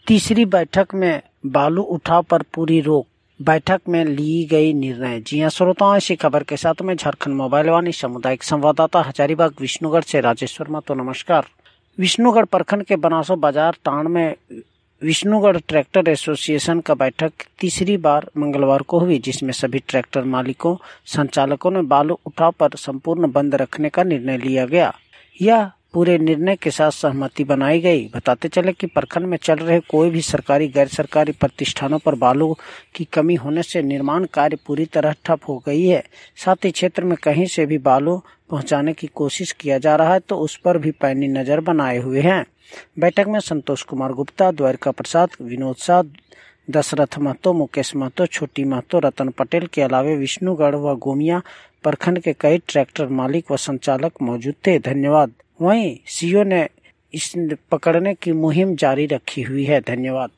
तीसरी बैठक में बालू उठाव पर पूरी रोक। बैठक में ली गई निर्णय। जी हां श्रोताओं, इसी खबर के साथ में झारखंड मोबाइल वाणी सामुदायिक संवाददाता हजारीबाग विष्णुगढ़ से राजेश्वर महतो। नमस्कार। विष्णुगढ़ प्रखंड के बनासो बाजार टांड में विष्णुगढ़ ट्रैक्टर एसोसिएशन का बैठक तीसरी बार मंगलवार को हुई, जिसमें सभी ट्रैक्टर मालिकों संचालकों ने बालू उठाव पर संपूर्ण बंद रखने का निर्णय लिया गया। यह पूरे निर्णय के साथ सहमति बनाई गई। बताते चले कि प्रखंड में चल रहे कोई भी सरकारी गैर सरकारी प्रतिष्ठानों पर बालू की कमी होने से निर्माण कार्य पूरी तरह ठप हो गई है। साथ ही क्षेत्र में कहीं से भी बालू पहुंचाने की कोशिश किया जा रहा है तो उस पर भी पैनी नजर बनाए हुए हैं। बैठक में संतोष कुमार गुप्ता, द्वारिका प्रसाद, विनोद शाह, दशरथ महतो, मुकेश महतो, छोटी महतो, रतन पटेल के अलावे विष्णुगढ़ व गोमिया प्रखंड के कई ट्रैक्टर मालिक व संचालक मौजूद थे। धन्यवाद। वहीं सीओ ने इस पकड़ने की मुहिम जारी रखी हुई है। धन्यवाद।